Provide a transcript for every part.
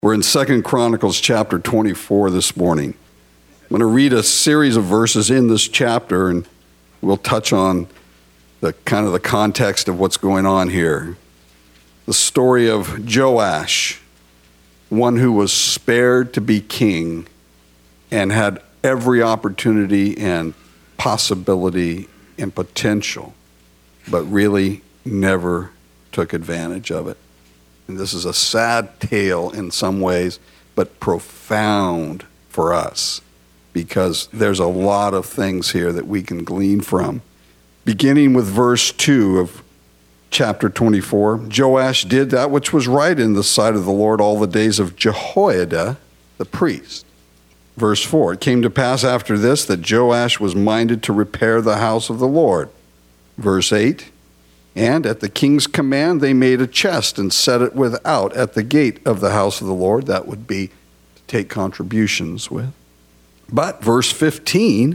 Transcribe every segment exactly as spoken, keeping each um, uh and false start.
We're in Second Chronicles chapter twenty-four this morning. I'm going to read a series of verses in this chapter, and we'll touch on the kind of the context of what's going on here. The story of Joash, one who was spared to be king and had every opportunity and possibility and potential, but really never took advantage of it. And this is a sad tale in some ways, but profound for us, because there's a lot of things here that we can glean from. Beginning with verse two of chapter twenty-four, Joash did that which was right in the sight of the Lord all the days of Jehoiada the priest. Verse four, it came to pass after this that Joash was minded to repair the house of the Lord. Verse eight, and at the king's command they made a chest and set it without at the gate of the house of the Lord. That would be to take contributions with. But verse fifteen,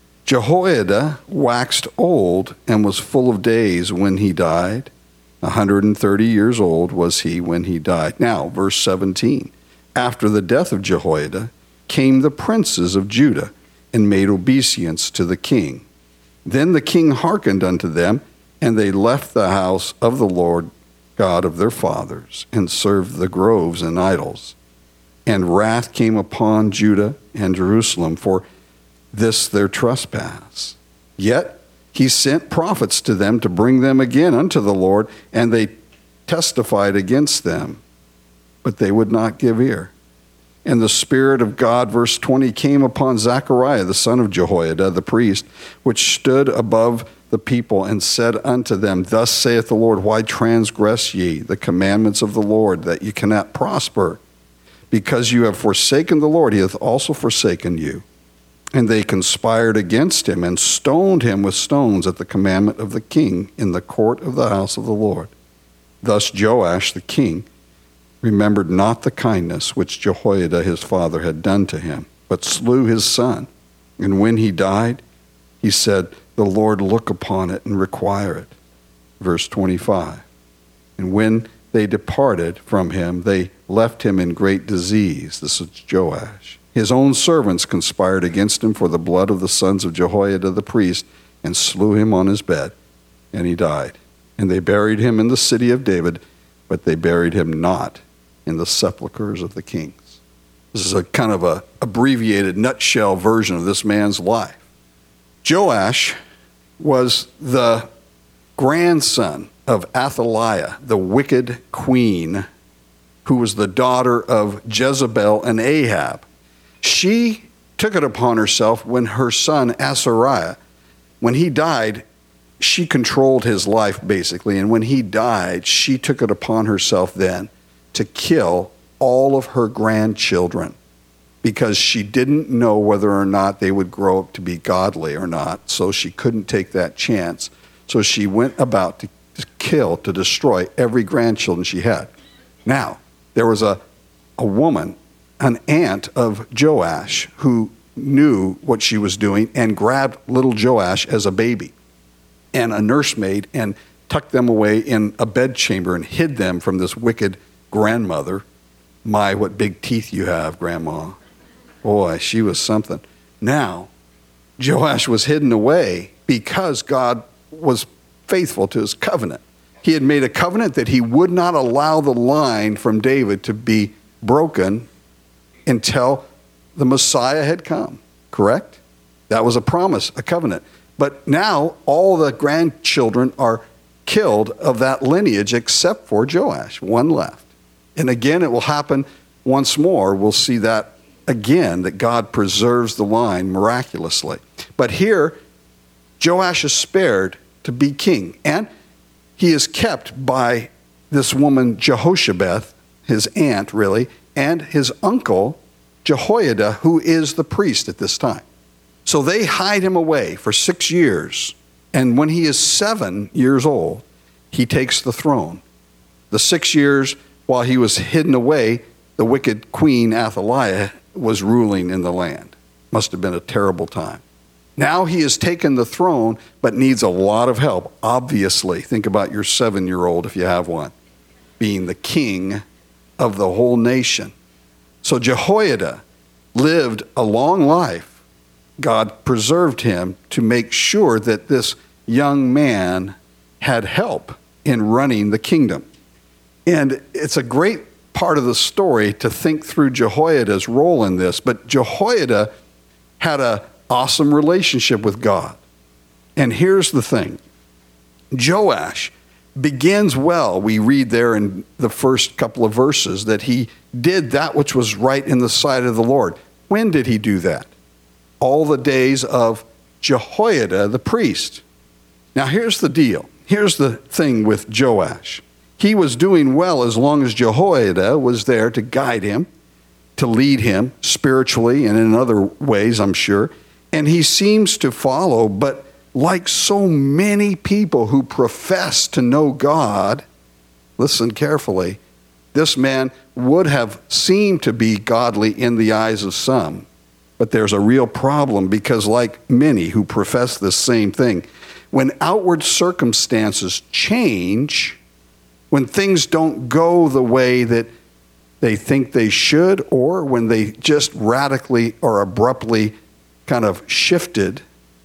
Jehoiada waxed old and was full of days when he died. one hundred thirty years old was he when he died. Now, verse seventeen, after the death of Jehoiada came the princes of Judah and made obeisance to the king. Then the king hearkened unto them, and they left the house of the Lord God of their fathers, and served the groves and idols. And wrath came upon Judah and Jerusalem for this their trespass. Yet he sent prophets to them to bring them again unto the Lord, and they testified against them, but they would not give ear. And the Spirit of God, verse twenty, came upon Zechariah, the son of Jehoiada, the priest, which stood above the people, and said unto them, Thus saith the Lord, why transgress ye the commandments of the Lord, that ye cannot prosper? Because you have forsaken the Lord, he hath also forsaken you. And they conspired against him, and stoned him with stones at the commandment of the king in the court of the house of the Lord. Thus Joash the king remembered not the kindness which Jehoiada his father had done to him, but slew his son. And when he died, he said, The Lord look upon it and require it. Verse twenty-five, and when they departed from him, they left him in great disease. This is Joash. His own servants conspired against him for the blood of the sons of Jehoiada the priest, and slew him on his bed, and he died. And they buried him in the city of David, but they buried him not in the sepulchres of the kings. This is a kind of a abbreviated nutshell version of this man's life. Joash was the grandson of Athaliah, the wicked queen, who was the daughter of Jezebel and Ahab. She took it upon herself when her son Azariah, when he died, she controlled his life basically, and when he died, she took it upon herself then to kill all of her grandchildren, because she didn't know whether or not they would grow up to be godly or not, so she couldn't take that chance. So she went about to, to kill, to destroy every grandchildren she had. Now, there was a, a woman, an aunt of Joash, who knew what she was doing and grabbed little Joash as a baby and a nursemaid and tucked them away in a bedchamber and hid them from this wicked grandmother. My, what big teeth you have, Grandma. Boy, she was something. Now, Joash was hidden away because God was faithful to his covenant. He had made a covenant that he would not allow the line from David to be broken until the Messiah had come, correct? That was a promise, a covenant. But now all the grandchildren are killed of that lineage except for Joash, one left. And again, it will happen once more. We'll see that again, that God preserves the line miraculously. But here, Joash is spared to be king. And he is kept by this woman, Jehoshabeth, his aunt, really, and his uncle, Jehoiada, who is the priest at this time. So they hide him away for six years. And when he is seven years old, he takes the throne. The six years while he was hidden away, the wicked queen Athaliah was ruling in the land. Must have been a terrible time. Now he has taken the throne, but needs a lot of help. Obviously, think about your seven-year-old, if you have one, being the king of the whole nation. So Jehoiada lived a long life. God preserved him to make sure that this young man had help in running the kingdom. And it's a great part of the story to think through Jehoiada's role in this. But Jehoiada had an awesome relationship with God. And here's the thing. Joash begins well. We read there in the first couple of verses that he did that which was right in the sight of the Lord. When did he do that? All the days of Jehoiada the priest. Now here's the deal. Here's the thing with Joash. He was doing well as long as Jehoiada was there to guide him, to lead him spiritually and in other ways, I'm sure. And he seems to follow, but like so many people who profess to know God, listen carefully, this man would have seemed to be godly in the eyes of some. But there's a real problem because like many who profess this same thing, when outward circumstances change, when things don't go the way that they think they should, or when they just radically or abruptly kind of shifted,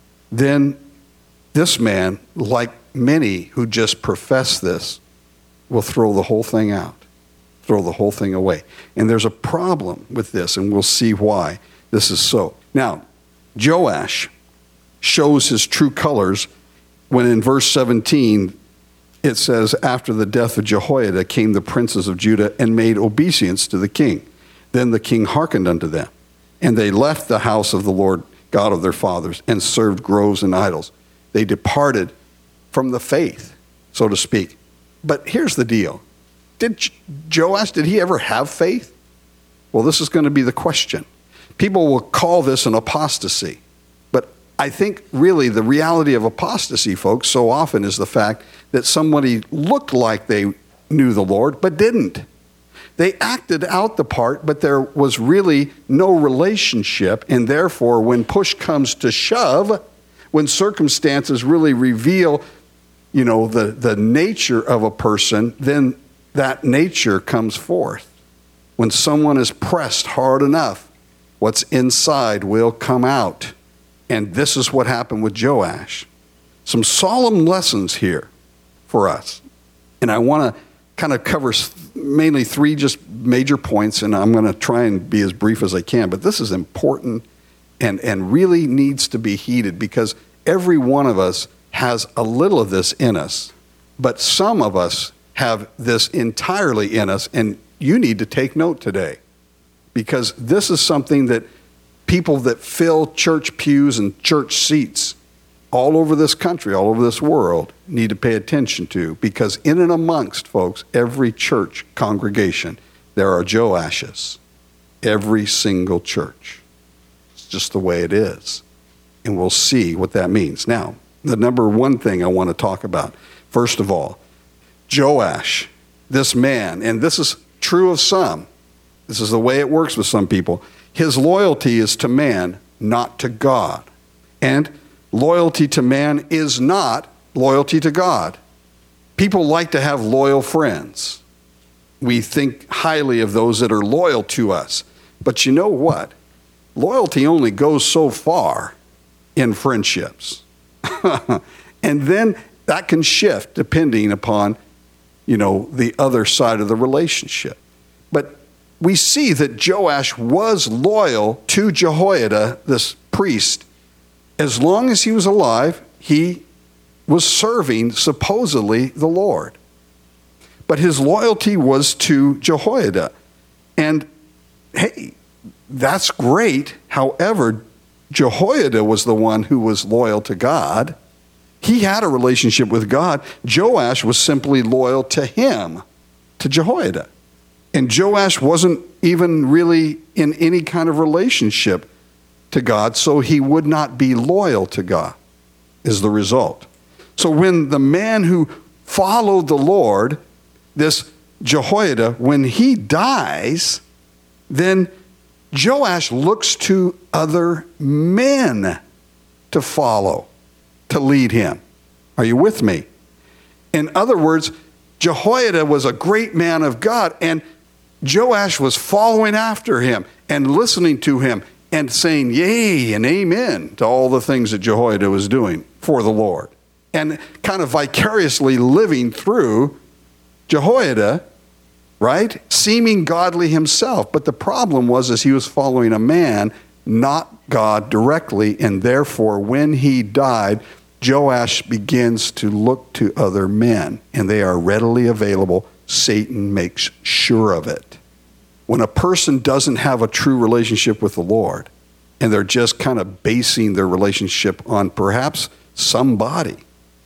then this man, like many who just profess this, will throw the whole thing out, throw the whole thing away. And there's a problem with this, and we'll see why this is so. Now, Joash shows his true colors when in verse seventeen, it says, after the death of Jehoiada came the princes of Judah and made obeisance to the king. Then the king hearkened unto them, and they left the house of the Lord God of their fathers and served groves and idols. They departed from the faith, so to speak. But here's the deal. Did Joash, did he ever have faith? Well, this is going to be the question. People will call this an apostasy. But I think really the reality of apostasy, folks, so often is the fact that somebody looked like they knew the Lord, but didn't. They acted out the part, but there was really no relationship. And therefore, when push comes to shove, when circumstances really reveal, you know, the, the nature of a person, then that nature comes forth. When someone is pressed hard enough, what's inside will come out. And this is what happened with Joash. Some solemn lessons here for us. And I want to kind of cover mainly three just major points, and I'm going to try and be as brief as I can. But this is important and, and really needs to be heeded because every one of us has a little of this in us. But some of us have this entirely in us, and you need to take note today. Because this is something that people that fill church pews and church seats all over this country, all over this world, need to pay attention to. Because in and amongst, folks, every church congregation, there are Joashes. Every single church. It's just the way it is. And we'll see what that means. Now, the number one thing I want to talk about, first of all, Joash, this man, and this is true of some. This is the way it works with some people. His loyalty is to man, not to God. And loyalty to man is not loyalty to God. People like to have loyal friends. We think highly of those that are loyal to us. But you know what? Loyalty only goes so far in friendships. And then that can shift depending upon, you know, the other side of the relationship. But we see that Joash was loyal to Jehoiada, this priest. As long as he was alive, he was serving supposedly the Lord. But his loyalty was to Jehoiada. And hey, that's great. However, Jehoiada was the one who was loyal to God. He had a relationship with God. Joash was simply loyal to him, to Jehoiada. And Joash wasn't even really in any kind of relationship to God, so he would not be loyal to God, is the result. So when the man who followed the Lord, this Jehoiada, when he dies, then Joash looks to other men to follow, to lead him. Are you with me? In other words, Jehoiada was a great man of God, and Joash was following after him and listening to him and saying yay and amen to all the things that Jehoiada was doing for the Lord. And kind of vicariously living through Jehoiada, right? Seeming godly himself. But the problem was is he was following a man, not God directly. And therefore, when he died, Joash begins to look to other men. And they are readily available. Satan makes sure of it. When a person doesn't have a true relationship with the Lord, and they're just kind of basing their relationship on perhaps somebody,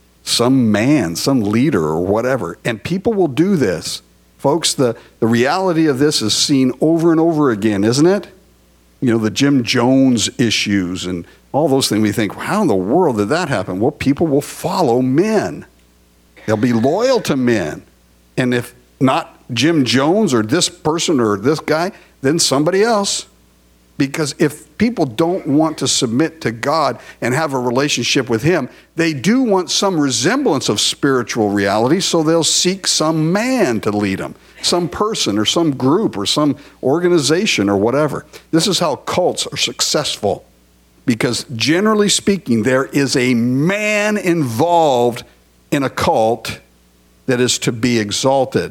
some man, some leader or whatever, and people will do this. Folks, the, the reality of this is seen over and over again, isn't it? You know, the Jim Jones issues and all those things. We think, how in the world did that happen? Well, people will follow men. They'll be loyal to men. And if not Jim Jones or this person or this guy, then somebody else. Because if people don't want to submit to God and have a relationship with him, they do want some resemblance of spiritual reality, so they'll seek some man to lead them, some person or some group or some organization or whatever. This is how cults are successful, because generally speaking, there is a man involved in a cult that is to be exalted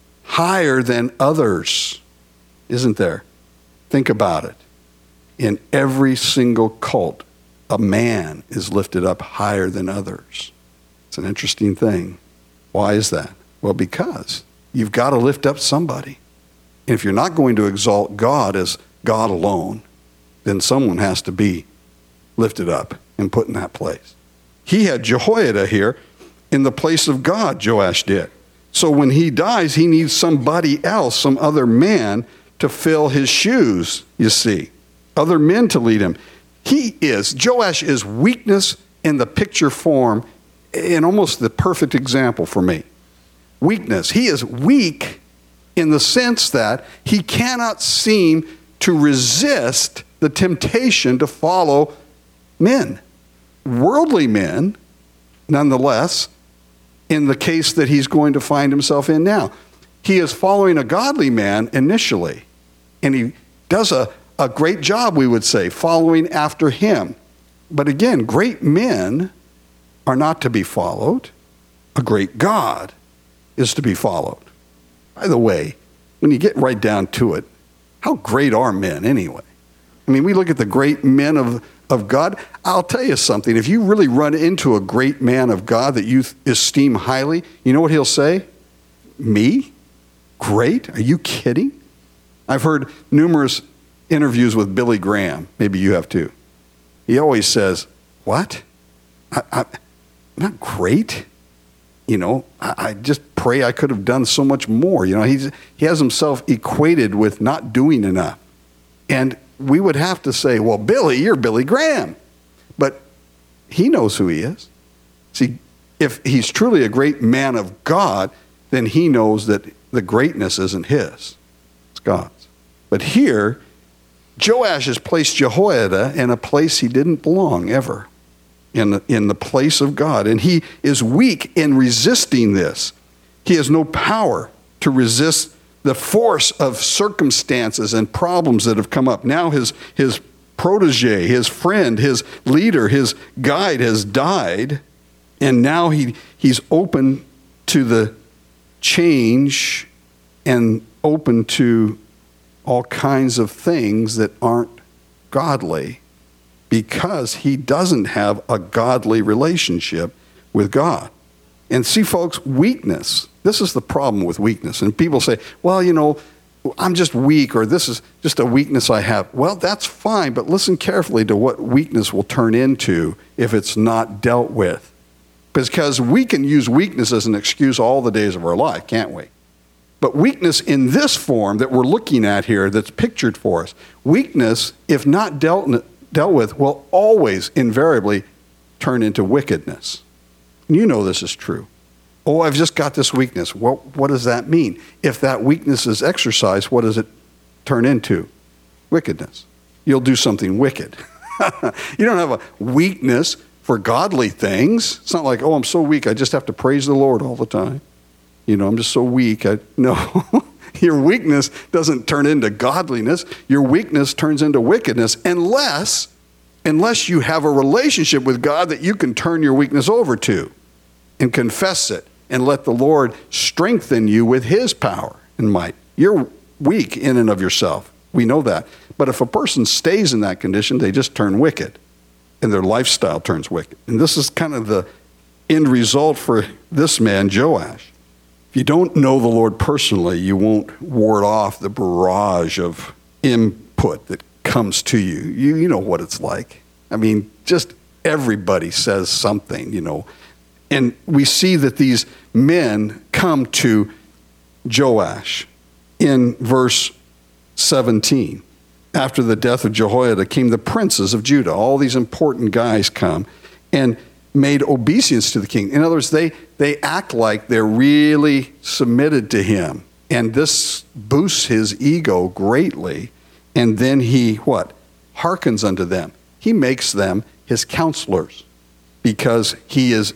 higher than others, isn't there? Think about it. In every single cult, a man is lifted up higher than others. It's an interesting thing. Why is that? Well, because you've got to lift up somebody. And if you're not going to exalt God as God alone, then someone has to be lifted up and put in that place. He had Jehoiada here in the place of God, Joash did. So when he dies, he needs somebody else, some other man to fill his shoes, you see. Other men to lead him. He is, Joash is weakness in the picture form, in almost the perfect example for me. Weakness. He is weak in the sense that he cannot seem to resist the temptation to follow men. Worldly men, nonetheless, in the case that he's going to find himself in now. He is following a godly man initially, and he does a A great job, we would say, following after him. But again, great men are not to be followed. A great God is to be followed. By the way, when you get right down to it, how great are men anyway? I mean, we look at the great men of, of God. I'll tell you something. If you really run into a great man of God that you esteem highly, you know what he'll say? Me? Great? Are you kidding? I've heard numerous interviews with Billy Graham. Maybe you have too. He always says, what? I, I, not great? You know, I, I just pray I could have done so much more. You know, he's, he has himself equated with not doing enough. And we would have to say, well, Billy, you're Billy Graham. But he knows who he is. See, if he's truly a great man of God, then he knows that the greatness isn't his. It's God's. But here, Joash has placed Jehoiada in a place he didn't belong ever, in the, in the place of God. And he is weak in resisting this. He has no power to resist the force of circumstances and problems that have come up. Now his, his protege, his friend, his leader, his guide has died. And now he, he's open to the change and open to all kinds of things that aren't godly, because he doesn't have a godly relationship with God. And see, folks, weakness, this is the problem with weakness. And people say, well, you know, I'm just weak, or this is just a weakness I have. Well, that's fine, but listen carefully to what weakness will turn into if it's not dealt with. Because we can use weakness as an excuse all the days of our life, can't we? But weakness in this form that we're looking at here, that's pictured for us, weakness, if not dealt, dealt with, will always invariably turn into wickedness. And you know this is true. Oh, I've just got this weakness. Well, what does that mean? If that weakness is exercised, what does it turn into? Wickedness. You'll do something wicked. You don't have a weakness for godly things. It's not like, oh, I'm so weak, I just have to praise the Lord all the time. You know, I'm just so weak. I, no, Your weakness doesn't turn into godliness. Your weakness turns into wickedness unless, unless you have a relationship with God that you can turn your weakness over to and confess it and let the Lord strengthen you with his power and might. You're weak in and of yourself. We know that. But if a person stays in that condition, they just turn wicked and their lifestyle turns wicked. And this is kind of the end result for this man, Joash. If you don't know the Lord personally, you won't ward off the barrage of input that comes to you. You, you know what it's like. I mean, just everybody says something, you know. And we see that these men come to Joash in verse seventeen. After the death of Jehoiada came the princes of Judah. All these important guys come and made obeisance to the king. In other words, they, they act like they're really submitted to him. And this boosts his ego greatly. And then he, what? Hearkens unto them. He makes them his counselors because he is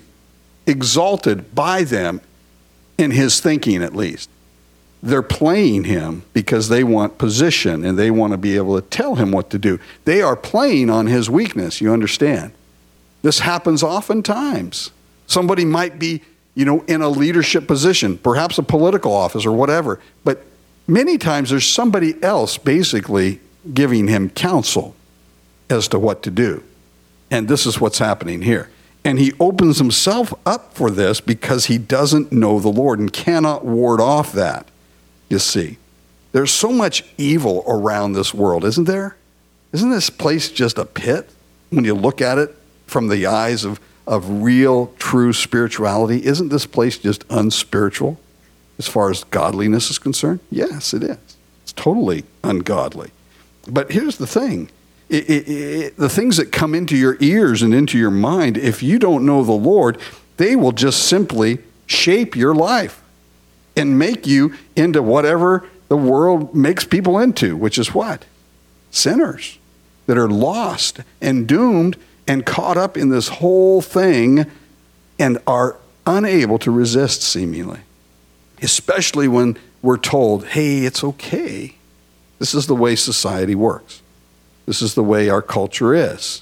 exalted by them in his thinking, at least. They're playing him because they want position and they want to be able to tell him what to do. They are playing on his weakness, you understand? This happens oftentimes. Somebody might be, you know, in a leadership position, perhaps a political office or whatever, but many times there's somebody else basically giving him counsel as to what to do. And this is what's happening here. And he opens himself up for this because he doesn't know the Lord and cannot ward off that, you see. There's so much evil around this world, isn't there? Isn't this place just a pit when you look at it from the eyes of, of real, true spirituality? Isn't this place just unspiritual as far as godliness is concerned? Yes, it is. It's totally ungodly. But here's the thing. It, it, it, the things that come into your ears and into your mind, if you don't know the Lord, they will just simply shape your life and make you into whatever the world makes people into, which is what? Sinners that are lost and doomed and caught up in this whole thing and are unable to resist, seemingly. Especially when we're told, hey, it's okay. This is the way society works. This is the way our culture is.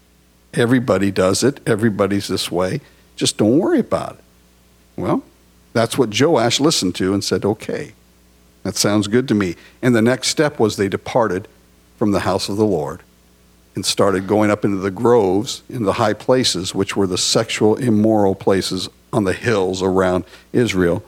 Everybody does it. Everybody's this way. Just don't worry about it. Well, that's what Joash listened to and said, okay, that sounds good to me. And the next step was they departed from the house of the Lord and started going up into the groves, in the high places, which were the sexual, immoral places on the hills around Israel.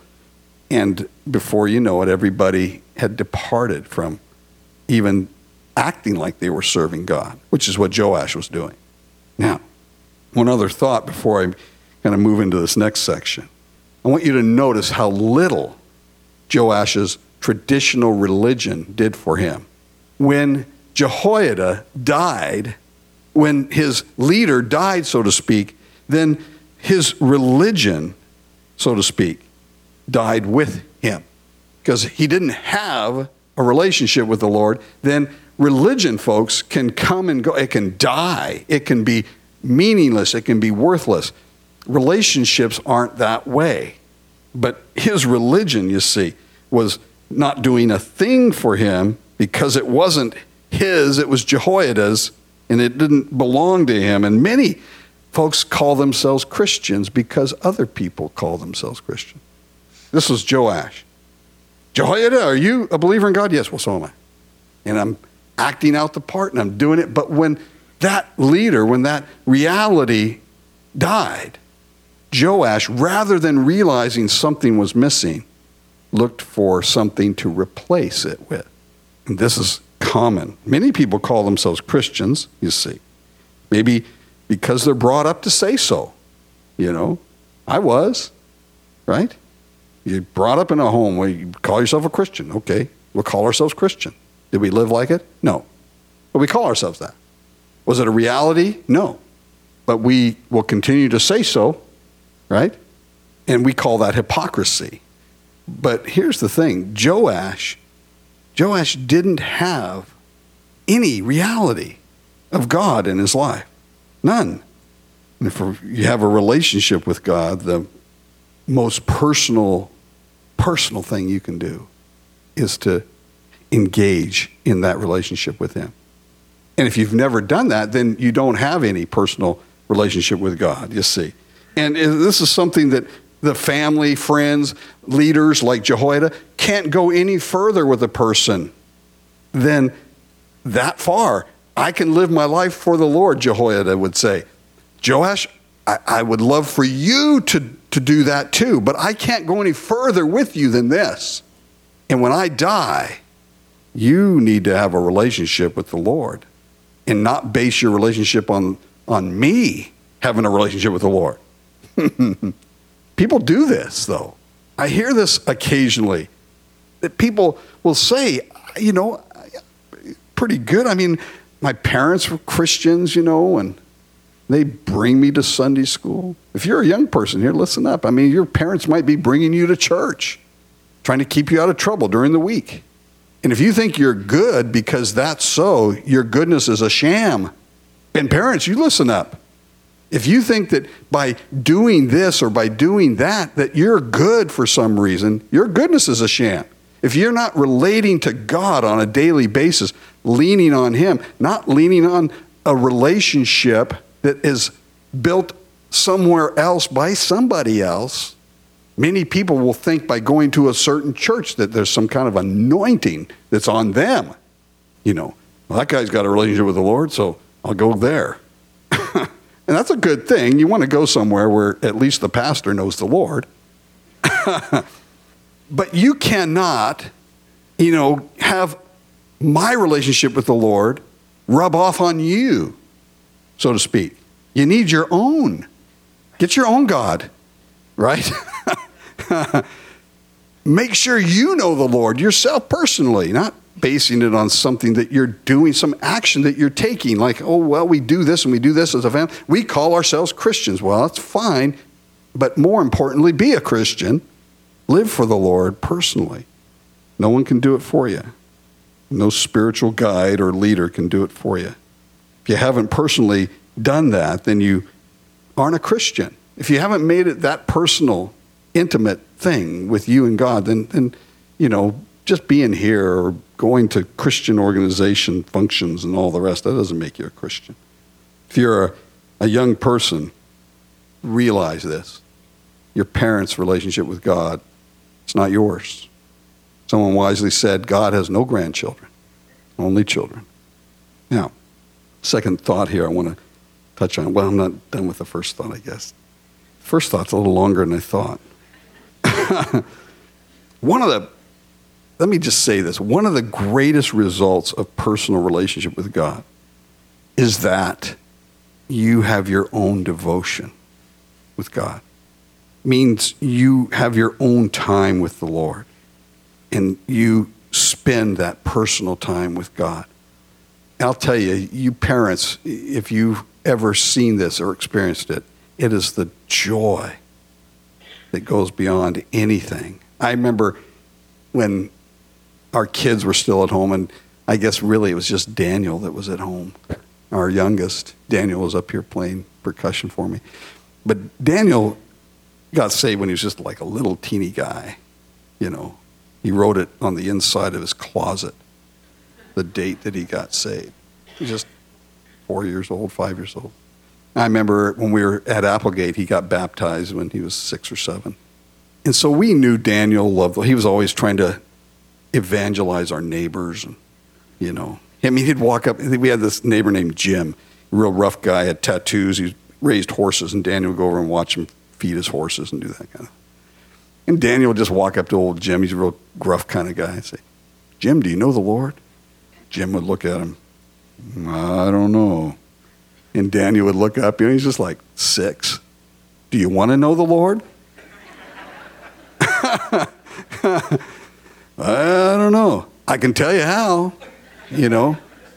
And before you know it, everybody had departed from even acting like they were serving God, which is what Joash was doing. Now, one other thought before I kind of move into this next section. I want you to notice how little Joash's traditional religion did for him. When Jehoiada died, when his leader died, so to speak, then his religion, so to speak, died with him. Because he didn't have a relationship with the Lord, then religion, folks, can come and go. It can die. It can be meaningless. It can be worthless. Relationships aren't that way. But his religion, you see, was not doing a thing for him because it wasn't his, it was Jehoiada's, and it didn't belong to him. And many folks call themselves Christians because other people call themselves Christian. This was Joash. Jehoiada, are you a believer in God? Yes, well, so am I. And I'm acting out the part and I'm doing it. But when that leader, when that reality died, Joash, rather than realizing something was missing, looked for something to replace it with. And this is common. Many people call themselves Christians, you see. Maybe because they're brought up to say so. You know, I was, right? You're brought up in a home where you call yourself a Christian. Okay, we'll call ourselves Christian. Did we live like it? No. But we call ourselves that. Was it a reality? No. But we will continue to say so, right? And we call that hypocrisy. But here's the thing. Joash, Joash didn't have any reality of God in his life. None. And if you have a relationship with God, the most personal, personal thing you can do is to engage in that relationship with him. And if you've never done that, then you don't have any personal relationship with God, you see. And this is something that the family, friends, leaders like Jehoiada can't go any further with a person than that far. I can live my life for the Lord, Jehoiada would say. Joash, I, I would love for you to, to do that too, but I can't go any further with you than this. And when I die, you need to have a relationship with the Lord and not base your relationship on, on me having a relationship with the Lord. People do this, though. I hear this occasionally, that people will say, you know, pretty good. I mean, my parents were Christians, you know, and they bring me to Sunday school. If you're a young person here, listen up. I mean, your parents might be bringing you to church, trying to keep you out of trouble during the week. And if you think you're good because that's so, your goodness is a sham. And parents, you listen up. If you think that by doing this or by doing that, that you're good for some reason, your goodness is a sham. If you're not relating to God on a daily basis, leaning on him, not leaning on a relationship that is built somewhere else by somebody else, many people will think by going to a certain church that there's some kind of anointing that's on them. You know, well, that guy's got a relationship with the Lord, so I'll go there. And that's a good thing. You want to go somewhere where at least the pastor knows the Lord. But you cannot, you know, have my relationship with the Lord rub off on you, so to speak. You need your own. Get your own God, right? Make sure you know the Lord yourself personally, not basing it on something that you're doing, some action that you're taking, like, oh, well, we do this and we do this as a family. We call ourselves Christians. Well, that's fine, but more importantly, be a Christian. Live for the Lord personally. No one can do it for you. No spiritual guide or leader can do it for you. If you haven't personally done that, then you aren't a Christian. If you haven't made it that personal, intimate thing with you and God, then, then you know, just being here or going to Christian organization functions and all the rest, that doesn't make you a Christian. If you're a, a young person, realize this. Your parents' relationship with God, it's not yours. Someone wisely said, God has no grandchildren, only children. Now, second thought here I want to touch on. Well, I'm not done with the first thought, I guess. First thought's a little longer than I thought. One of the Let me just say this. One of the greatest results of personal relationship with God is that you have your own devotion with God. It means you have your own time with the Lord, and you spend that personal time with God. I'll tell you, you parents, if you've ever seen this or experienced it, it is the joy that goes beyond anything. I remember when our kids were still at home, and I guess really it was just Daniel that was at home. Our youngest, Daniel, was up here playing percussion for me. But Daniel got saved when he was just like a little teeny guy, you know. He wrote it on the inside of his closet, the date that he got saved. He was just four years old, five years old. I remember when we were at Applegate, he got baptized when he was six or seven. And so we knew Daniel loved, he was always trying to evangelize our neighbors, and, you know. I mean, he'd walk up, we had this neighbor named Jim, real rough guy, had tattoos, he raised horses, and Daniel would go over and watch him feed his horses and do that kind of. And Daniel would just walk up to old Jim, he's a real gruff kind of guy, and say, Jim, do you know the Lord? Jim would look at him, I don't know. And Daniel would look up, you know, he's just like six. Do you want to know the Lord? I don't know. I can tell you how, you know.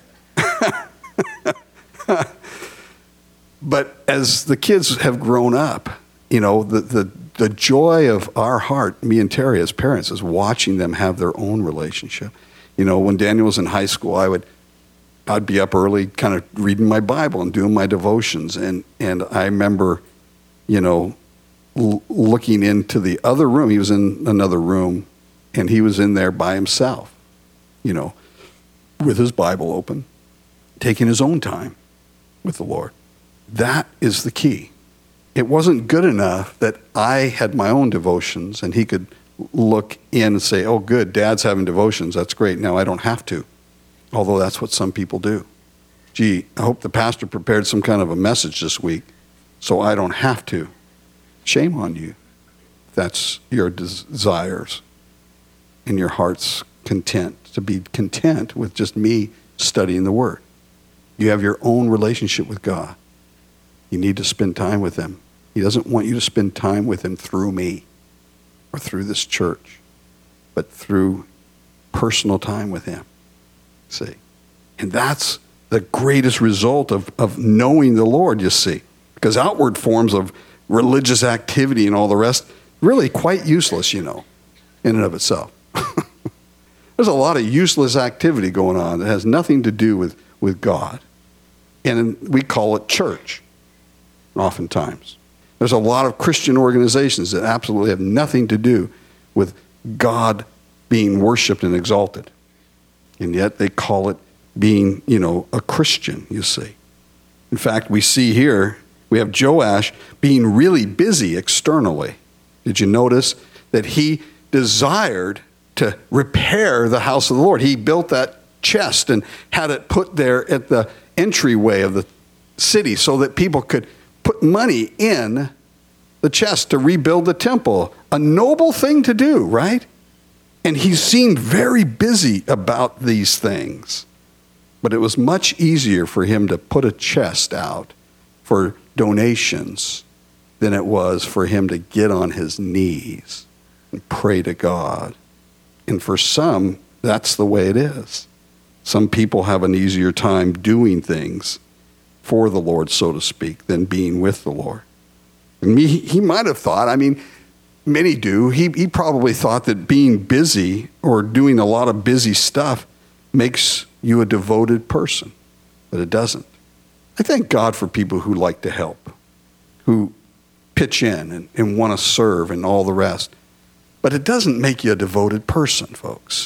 But as the kids have grown up, you know, the, the, the joy of our heart, me and Terry as parents, is watching them have their own relationship. You know, when Daniel was in high school, I would, I'd be up early kind of reading my Bible and doing my devotions. And, and I remember, you know, l- looking into the other room. He was in another room and he was in there by himself, you know, with his Bible open, taking his own time with the Lord. That is the key. It wasn't good enough that I had my own devotions and he could look in and say, oh, good, Dad's having devotions. That's great. Now I don't have to. Although that's what some people do. Gee, I hope the pastor prepared some kind of a message this week so I don't have to. Shame on you. That's your desires and your heart's content, to be content with just me studying the Word. You have your own relationship with God. You need to spend time with him. He doesn't want you to spend time with him through me or through this church, but through personal time with him. See? And that's the greatest result of, of knowing the Lord, you see. Because outward forms of religious activity and all the rest, really quite useless, you know, in and of itself. There's a lot of useless activity going on that has nothing to do with, with God. And we call it church, oftentimes. There's a lot of Christian organizations that absolutely have nothing to do with God being worshiped and exalted. And yet they call it being, you know, a Christian, you see. In fact, we see here, we have Joash being really busy externally. Did you notice that he desired to repair the house of the Lord? He built that chest and had it put there at the entryway of the city so that people could put money in the chest to rebuild the temple. A noble thing to do, right? And he seemed very busy about these things. But it was much easier for him to put a chest out for donations than it was for him to get on his knees and pray to God. And for some, that's the way it is. Some people have an easier time doing things for the Lord, so to speak, than being with the Lord. And he, he might have thought, I mean, many do, he, he probably thought that being busy or doing a lot of busy stuff makes you a devoted person, but it doesn't. I thank God for people who like to help, who pitch in and, and want to serve and all the rest. But it doesn't make you a devoted person, folks.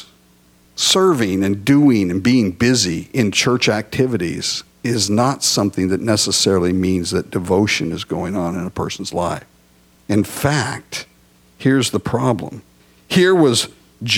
Serving and doing and being busy in church activities is not something that necessarily means that devotion is going on in a person's life. In fact, here's the problem. Here was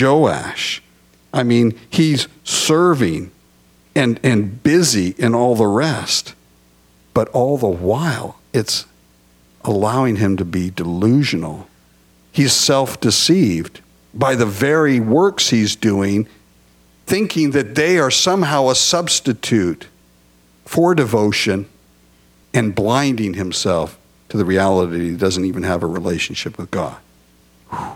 Joash. I mean, he's serving and, and busy in all the rest. But all the while, it's allowing him to be delusional. He's self-deceived by the very works he's doing, thinking that they are somehow a substitute for devotion, and blinding himself to the reality that he doesn't even have a relationship with God. Whew.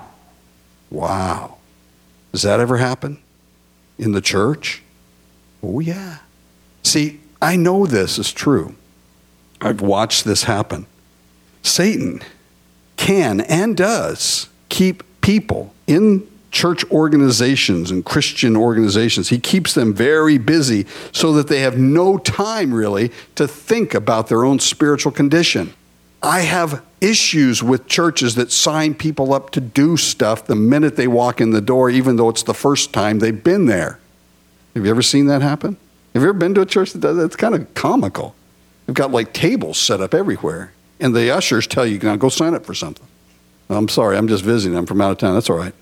Wow. Does that ever happen in the church? Oh, yeah. See, I know this is true. I've watched this happen. Satan can and does keep people in church organizations and Christian organizations. He keeps them very busy so that they have no time really to think about their own spiritual condition. I have issues with churches that sign people up to do stuff the minute they walk in the door, even though it's the first time they've been there. Have you ever seen that happen? Have you ever been to a church that does that? It's kind of comical. They've got like tables set up everywhere, and the ushers tell you, now go sign up for something. I'm sorry, I'm just visiting. I'm from out of town. That's all right.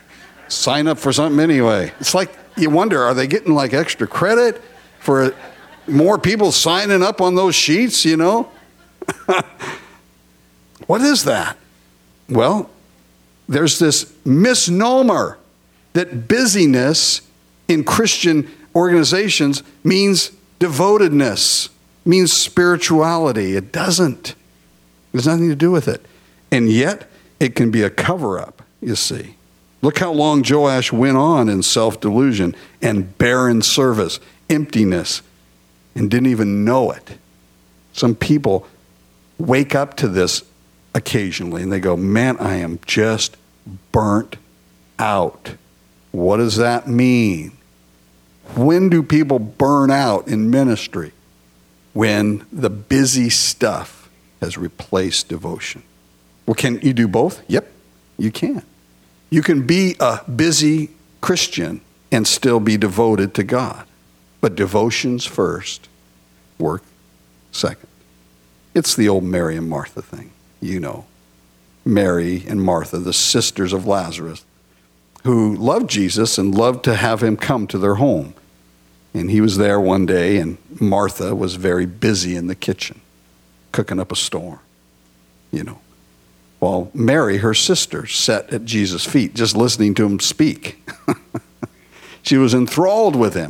Sign up for something anyway. It's like you wonder, are they getting like extra credit for more people signing up on those sheets, you know? What is that? Well, there's this misnomer that busyness in Christian organizations means devotedness, means spirituality. It doesn't. There's nothing to do with it. And yet, it can be a cover-up, you see. Look how long Joash went on in self-delusion and barren service, emptiness, and didn't even know it. Some people wake up to this occasionally and they go, man, I am just burnt out. What does that mean? When do people burn out in ministry? When the busy stuff has replaced devotion. Well, can you do both? Yep, you can. You can be a busy Christian and still be devoted to God. But devotion's first, work second. It's the old Mary and Martha thing, you know. Mary and Martha, the sisters of Lazarus, who loved Jesus and loved to have him come to their home. And he was there one day, and Martha was very busy in the kitchen, cooking up a storm, you know. While Mary, her sister, sat at Jesus' feet, just listening to him speak. She was enthralled with him,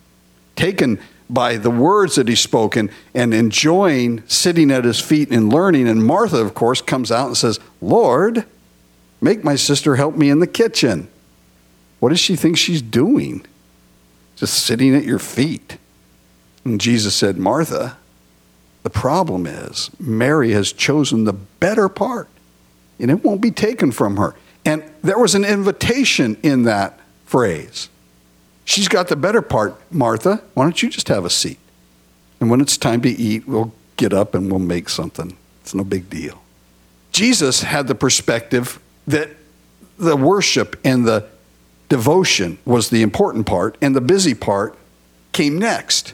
taken by the words that he spoke and, and enjoying sitting at his feet and learning. And Martha, of course, comes out and says, Lord, make my sister help me in the kitchen. What does she think she's doing? Just sitting at your feet. And Jesus said, Martha, the problem is Mary has chosen the better part, and it won't be taken from her. And there was an invitation in that phrase. She's got the better part, Martha. Why don't you just have a seat? And when it's time to eat, we'll get up and we'll make something. It's no big deal. Jesus had the perspective that the worship and the devotion was the important part, and the busy part came next.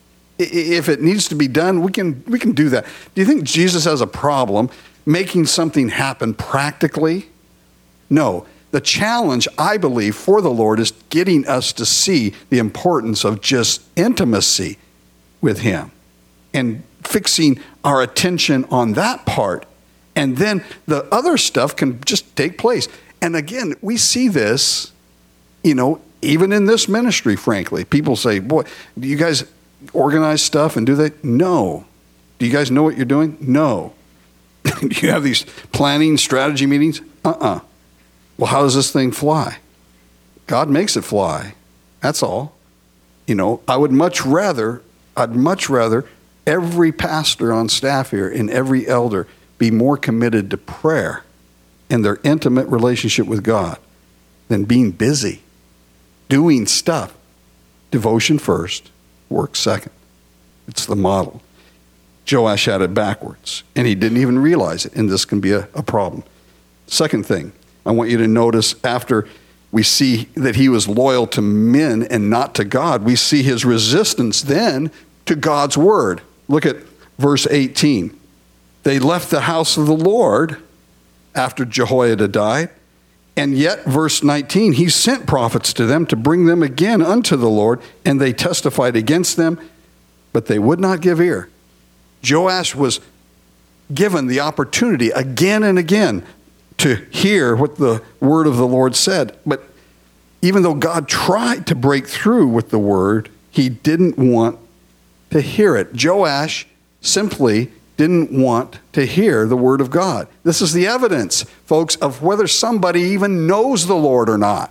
If it needs to be done, we can we can do that. Do you think Jesus has a problem making something happen practically? No. The challenge, I believe, for the Lord is getting us to see the importance of just intimacy with him and fixing our attention on that part. And then the other stuff can just take place. And again, we see this, you know, even in this ministry, frankly. People say, boy, do you guys organize stuff and do that? No. Do you guys know what you're doing? No. Do you have these planning strategy meetings? Uh-uh. Well, how does this thing fly? God makes it fly. That's all. You know, I would much rather, I'd much rather every pastor on staff here and every elder be more committed to prayer and their intimate relationship with God than being busy, doing stuff. Devotion first, work second. It's the model. Joash had it backwards, and he didn't even realize it, and this can be a, a problem. Second thing, I want you to notice after we see that he was loyal to men and not to God, we see his resistance then to God's word. Look at verse eighteen. They left the house of the Lord after Jehoiada died, and yet, verse nineteen, he sent prophets to them to bring them again unto the Lord, and they testified against them, but they would not give ear. Joash was given the opportunity again and again to hear what the word of the Lord said. But even though God tried to break through with the word, he didn't want to hear it. Joash simply didn't want to hear the word of God. This is the evidence, folks, of whether somebody even knows the Lord or not.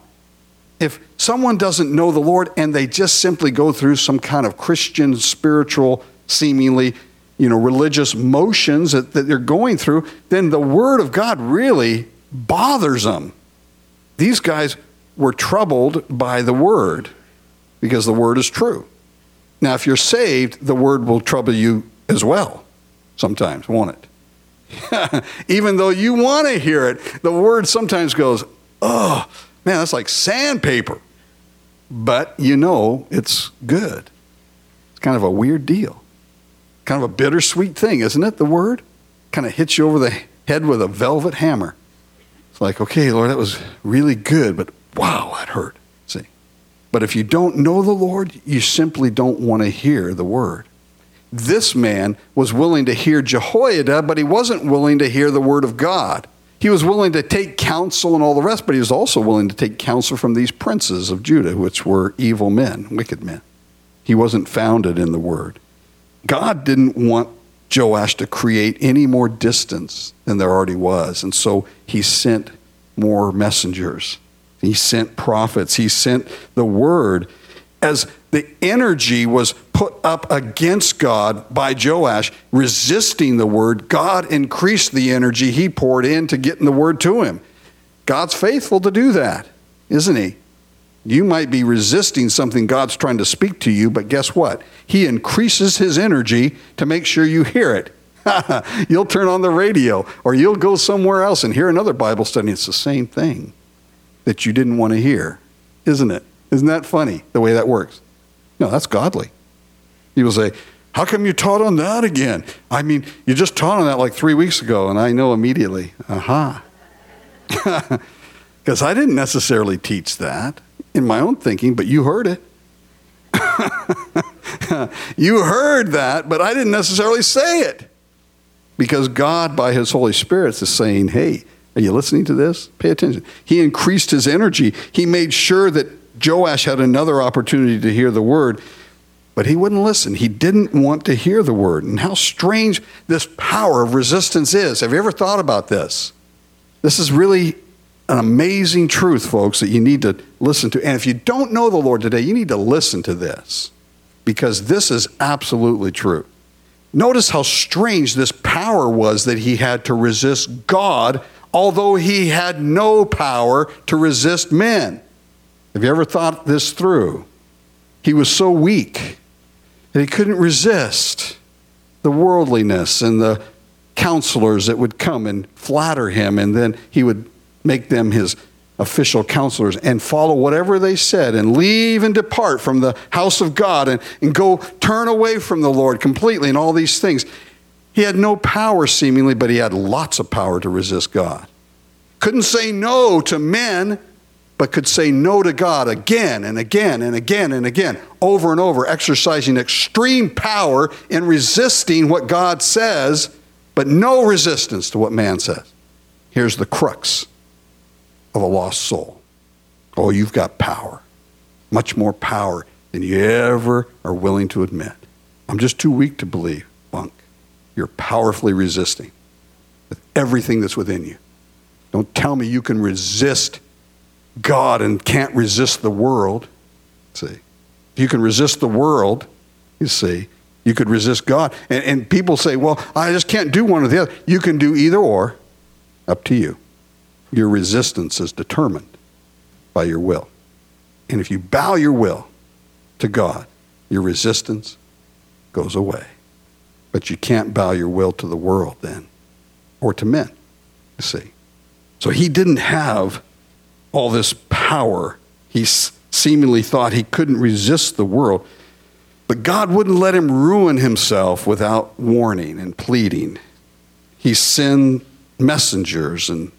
If someone doesn't know the Lord and they just simply go through some kind of Christian, spiritual, seemingly you know, religious motions that, that they're going through, then the word of God really bothers them. These guys were troubled by the word because the word is true. Now, if you're saved, the word will trouble you as well sometimes, won't it? Even though you want to hear it, the word sometimes goes, oh, man, that's like sandpaper. But you know it's good. It's kind of a weird deal. Kind of a bittersweet thing, isn't it, the word? Kind of hits you over the head with a velvet hammer. It's like, okay, Lord, that was really good, but wow, that hurt. See? But if you don't know the Lord, you simply don't want to hear the word. This man was willing to hear Jehoiada, but he wasn't willing to hear the word of God. He was willing to take counsel and all the rest, but he was also willing to take counsel from these princes of Judah, which were evil men, wicked men. He wasn't founded in the word. God didn't want Joash to create any more distance than there already was. And so he sent more messengers. He sent prophets. He sent the word. As the energy was put up against God by Joash, resisting the word, God increased the energy he poured in to getting the word to him. God's faithful to do that, isn't he? You might be resisting something God's trying to speak to you, but guess what? He increases his energy to make sure you hear it. You'll turn on the radio, or you'll go somewhere else and hear another Bible study. It's the same thing. that you didn't want to hear, isn't it? Isn't that funny, the way that works? No, that's godly. People say, how come you taught on that again? I mean, you just taught on that like three weeks ago, and I know immediately, aha. Because I didn't necessarily teach that in my own thinking, but you heard it. You heard that, but I didn't necessarily say it. Because God, by his Holy Spirit, is saying, hey, are you listening to this? Pay attention. He increased his energy. He made sure that Joash had another opportunity to hear the word, but he wouldn't listen. He didn't want to hear the word. And how strange this power of resistance is. Have you ever thought about this? This is really an amazing truth, folks, that you need to listen to. And if you don't know the Lord today, you need to listen to this, because this is absolutely true. Notice how strange this power was that he had to resist God, although he had no power to resist men. Have you ever thought this through? He was so weak that he couldn't resist the worldliness and the counselors that would come and flatter him, and then he would make them his official counselors and follow whatever they said and leave and depart from the house of God and, and go turn away from the Lord completely and all these things. He had no power seemingly, but he had lots of power to resist God. Couldn't say no to men, but could say no to God again and again and again and again, over and over, exercising extreme power in resisting what God says, but no resistance to what man says. Here's the crux of a lost soul. Oh, you've got power, much more power than you ever are willing to admit. I'm just too weak to believe. Bunk. You're powerfully resisting with everything that's within you. Don't tell me you can resist God and can't resist the world. See, if you can resist the world, you see, you could resist God. And, and people say, well, I just can't do one or the other. You can do either or. Up to you. Your resistance is determined by your will. And if you bow your will to God, your resistance goes away. But you can't bow your will to the world then, or to men, you see. So he didn't have all this power. He seemingly thought he couldn't resist the world. But God wouldn't let him ruin himself without warning and pleading. He sent messengers and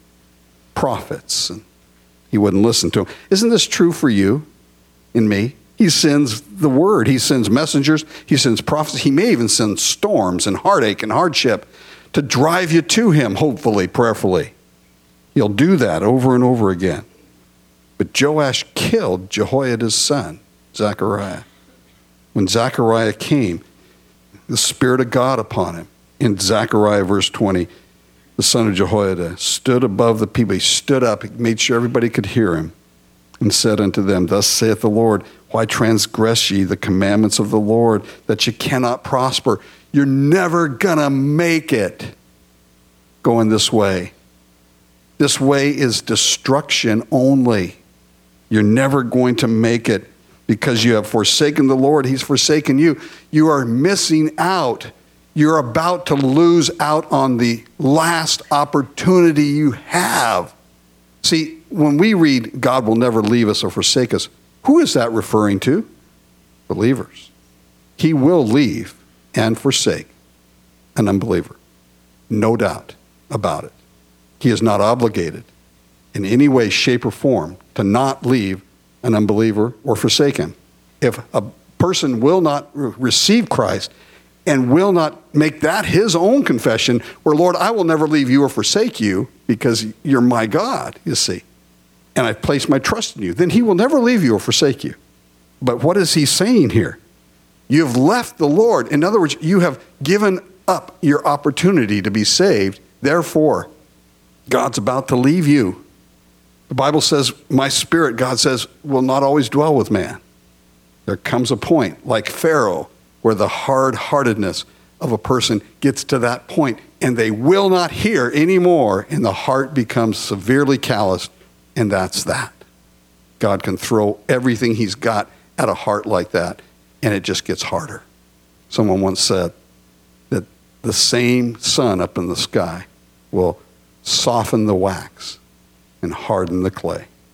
prophets, and he wouldn't listen to them. Isn't this true for you and me? He sends the word. He sends messengers. He sends prophets. He may even send storms and heartache and hardship to drive you to him, hopefully, prayerfully. He'll do that over and over again. But Joash killed Jehoiada's son, Zechariah. When Zechariah came, the Spirit of God upon him. In Zechariah verse twenty, the son of Jehoiada stood above the people. He stood up, he made sure everybody could hear him, and said unto them, Thus saith the Lord, why transgress ye the commandments of the Lord, that ye cannot prosper? You're never gonna make it going this way. This way is destruction only. You're never going to make it because you have forsaken the Lord. He's forsaken you. You are missing out. You're about to lose out on the last opportunity you have. See, when we read, God will never leave us or forsake us, who is that referring to? Believers. He will leave and forsake an unbeliever. No doubt about it. He is not obligated in any way, shape, or form to not leave an unbeliever or forsake him. If a person will not re- receive Christ and will not make that his own confession, where, Lord, I will never leave you or forsake you because you're my God, you see, and I've placed my trust in you, then he will never leave you or forsake you. But what is he saying here? You have left the Lord. In other words, you have given up your opportunity to be saved. Therefore, God's about to leave you. The Bible says, my spirit, God says, will not always dwell with man. There comes a point, like Pharaoh, where the hard-heartedness of a person gets to that point, and they will not hear anymore, and the heart becomes severely calloused, and that's that. God can throw everything he's got at a heart like that, and it just gets harder. Someone once said that the same sun up in the sky will soften the wax and harden the clay.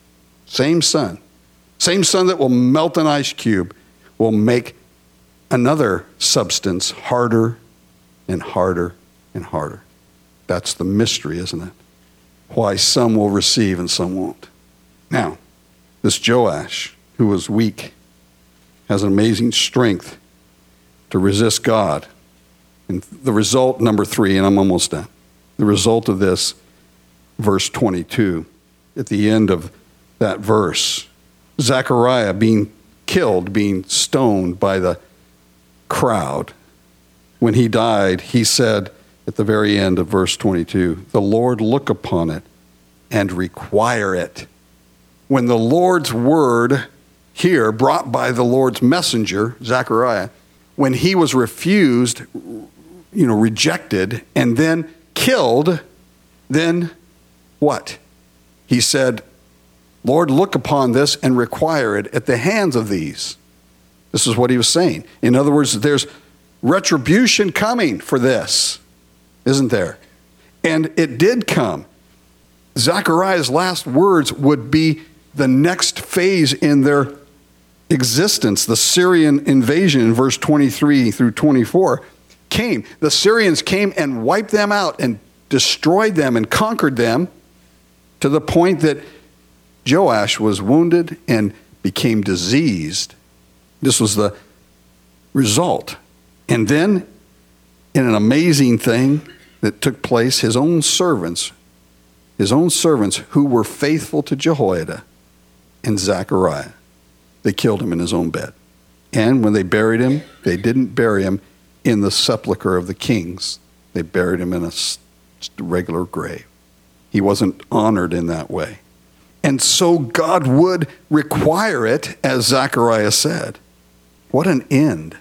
Same sun. Same sun that will melt an ice cube will make another substance harder and harder and harder. That's the mystery, isn't it? Why some will receive and some won't. Now, this Joash, who was weak, has an amazing strength to resist God. And the result, number three, and I'm almost done. The result of this, verse twenty-two, at the end of that verse, Zechariah being killed, being stoned by the crowd. When he died, he said at the very end of verse twenty-two, the Lord look upon it and require it. When the Lord's word here, brought by the Lord's messenger, Zechariah, when he was refused, you know, rejected, and then killed, then what? He said, Lord, look upon this and require it at the hands of these. This is what he was saying. In other words, there's retribution coming for this, isn't there? And it did come. Zechariah's last words would be the next phase in their existence. The Syrian invasion in verse twenty-three through twenty-four came. The Syrians came and wiped them out and destroyed them and conquered them to the point that Joash was wounded and became diseased. This was the result. And then, in an amazing thing that took place, his own servants, his own servants who were faithful to Jehoiada and Zechariah, they killed him in his own bed. And when they buried him, they didn't bury him in the sepulcher of the kings. They buried him in a regular grave. He wasn't honored in that way. And so God would require it, as Zechariah said. What an end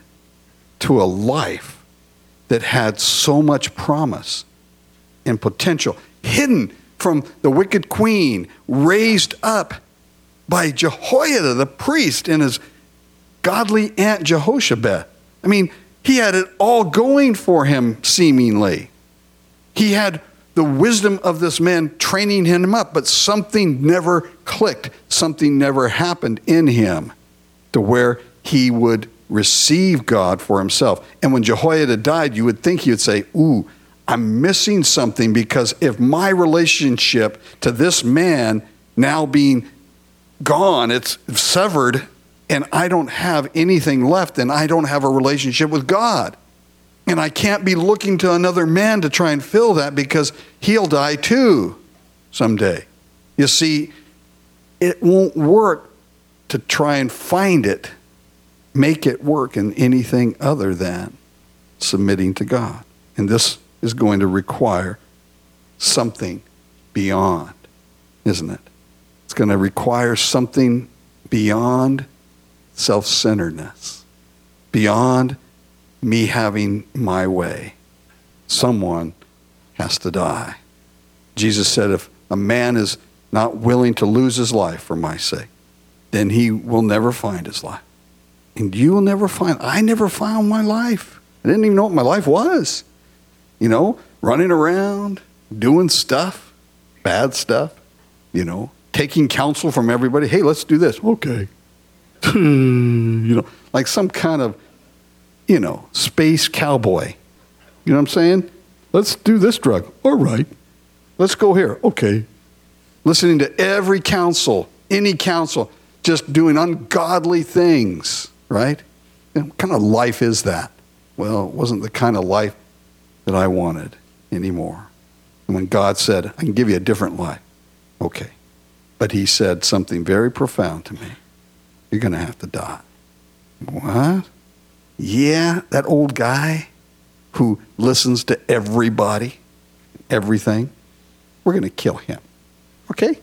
to a life that had so much promise and potential, hidden from the wicked queen, raised up by Jehoiada, the priest, and his godly aunt Jehoshabeth. I mean, he had it all going for him, seemingly. He had the wisdom of this man training him up, but something never clicked. Something never happened in him to where he would receive God for himself. And when Jehoiada died, you would think he would say, ooh, I'm missing something, because if my relationship to this man now being gone, it's severed, and I don't have anything left, and I don't have a relationship with God. And I can't be looking to another man to try and fill that, because he'll die too someday. You see, it won't work to try and find it, make it work in anything other than submitting to God. And this is going to require something beyond, isn't it? It's going to require something beyond self-centeredness, beyond me having my way. Someone has to die. Jesus said, if a man is not willing to lose his life for my sake, then he will never find his life. And you will never find, I never found my life. I didn't even know what my life was. You know, running around, doing stuff, bad stuff, you know, taking counsel from everybody. Hey, let's do this. Okay. You know, like some kind of, you know, space cowboy. You know what I'm saying? Let's do this drug. All right. Let's go here. Okay. Listening to every counsel, any counsel, just doing ungodly things, right? And what kind of life is that? Well, it wasn't the kind of life that I wanted anymore. And when God said, I can give you a different life. Okay. But he said something very profound to me. You're going to have to die. What? Yeah, that old guy who listens to everybody, everything, we're going to kill him. Okay?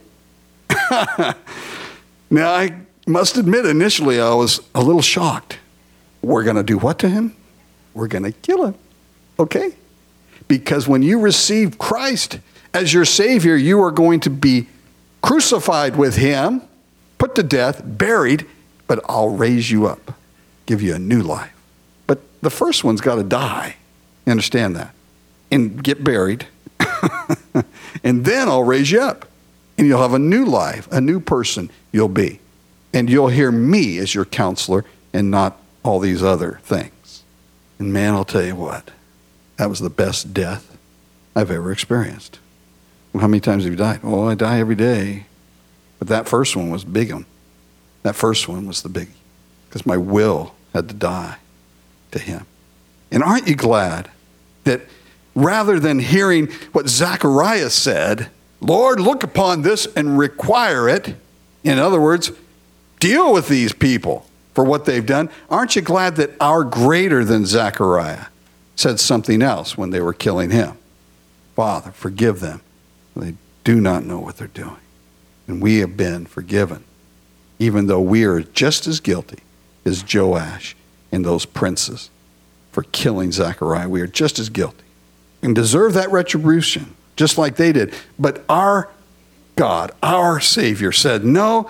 Now, I must admit, initially I was a little shocked. We're going to do what to him? We're going to kill him. Okay? Because when you receive Christ as your Savior, you are going to be crucified with him, put to death, buried, but I'll raise you up, give you a new life. But the first one's got to die. You understand that? And get buried. And then I'll raise you up. And you'll have a new life, a new person you'll be. And you'll hear me as your counselor and not all these other things. And man, I'll tell you what, that was the best death I've ever experienced. Well, how many times have you died? Oh, I die every day. But that first one was a big one. That first one was the biggie. Because my will had to die to him. And aren't you glad that rather than hearing what Zechariah said, Lord, look upon this and require it. In other words, deal with these people for what they've done. Aren't you glad that our greater than Zechariah said something else when they were killing him? Father, forgive them. They do not know what they're doing. And we have been forgiven, even though we are just as guilty as Joash and those princes for killing Zechariah. We are just as guilty and deserve that retribution, just like they did. But our God, our Savior said, no,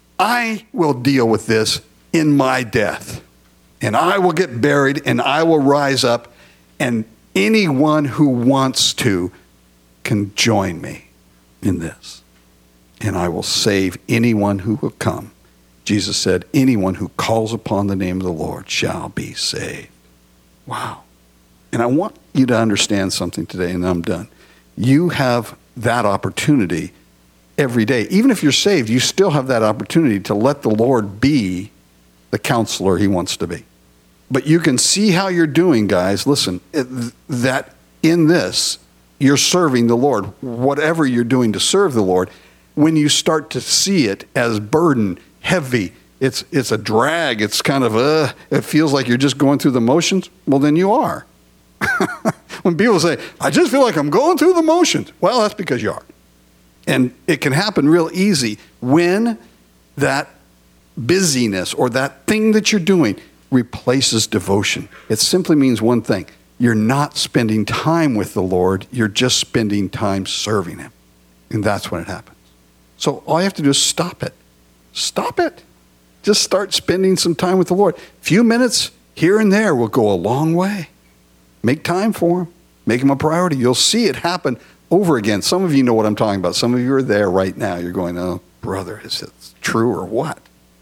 I will deal with this in my death. And I will get buried and I will rise up, and anyone who wants to can join me in this. And I will save anyone who will come. Jesus said, anyone who calls upon the name of the Lord shall be saved. Wow. And I want you to understand something today, and I'm done. You have that opportunity every day. Even if you're saved, you still have that opportunity to let the Lord be the counselor he wants to be. But you can see how you're doing, guys. Listen, that in this, you're serving the Lord. Whatever you're doing to serve the Lord, when you start to see it as burden, heavy, it's it's a drag, it's kind of, uh, it feels like you're just going through the motions, well, then you are. When people say, I just feel like I'm going through the motions, well, that's because you are. And it can happen real easy when that busyness or that thing that you're doing replaces devotion. It simply means one thing. You're not spending time with the Lord. You're just spending time serving him. And that's when it happens. So all you have to do is stop it. Stop it. Just start spending some time with the Lord. A few minutes here and there will go a long way. Make time for him. Make him a priority. You'll see it happen over again. Some of you know what I'm talking about. Some of you are there right now. You're going, oh, brother, is it true or what?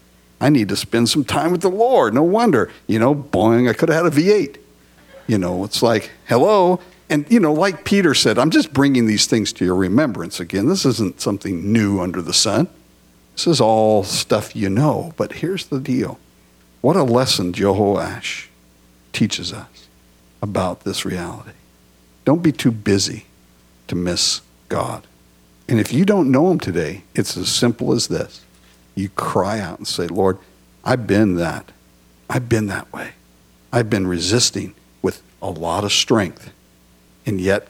I need to spend some time with the Lord. No wonder. You know, boing, I could have had a V eight. You know, it's like, hello. And, you know, like Peter said, I'm just bringing these things to your remembrance again. This isn't something new under the sun. This is all stuff you know. But here's the deal. What a lesson Jehoash teaches us about this reality. Don't be too busy to miss God. And if you don't know him today, it's as simple as this. You cry out and say, Lord, I've been that. I've been that way. I've been resisting with a lot of strength. And yet,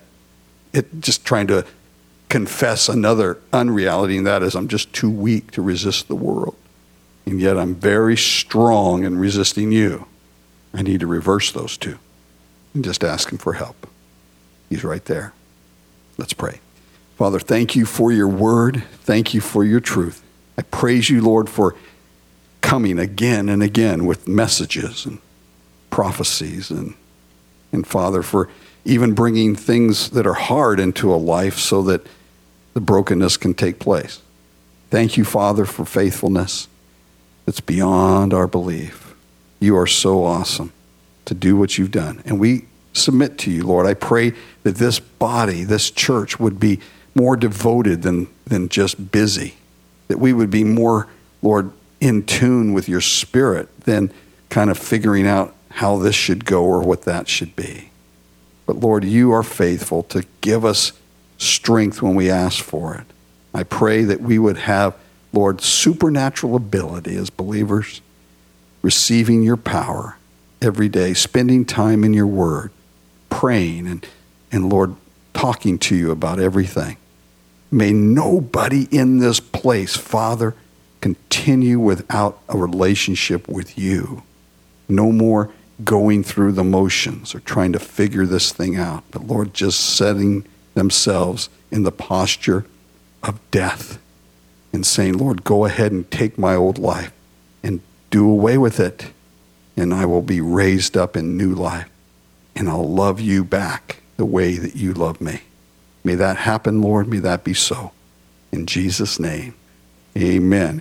it just trying to confess another unreality, and that is I'm just too weak to resist the world. And yet I'm very strong in resisting you. I need to reverse those two. And just ask him for help. He's right there. Let's pray. Father, thank you for your word. Thank you for your truth. I praise you, Lord, for coming again and again with messages and prophecies. And, and Father, for even bringing things that are hard into a life so that the brokenness can take place. Thank you, Father, for faithfulness that's beyond our belief. You are so awesome to do what you've done. And we submit to you, Lord. I pray that this body, this church, would be more devoted than, than just busy. That we would be more, Lord, in tune with your spirit than kind of figuring out how this should go or what that should be. But Lord, you are faithful to give us strength when we ask for it. I pray that we would have, Lord, supernatural ability as believers, receiving your power every day, spending time in your word, praying and, and Lord, talking to you about everything. May nobody in this place, Father, continue without a relationship with you. No more going through the motions or trying to figure this thing out, but Lord, just setting themselves in the posture of death and saying, Lord, go ahead and take my old life and do away with it, and I will be raised up in new life, and I'll love you back the way that you love me. May that happen, Lord. May that be so. In Jesus' name, amen.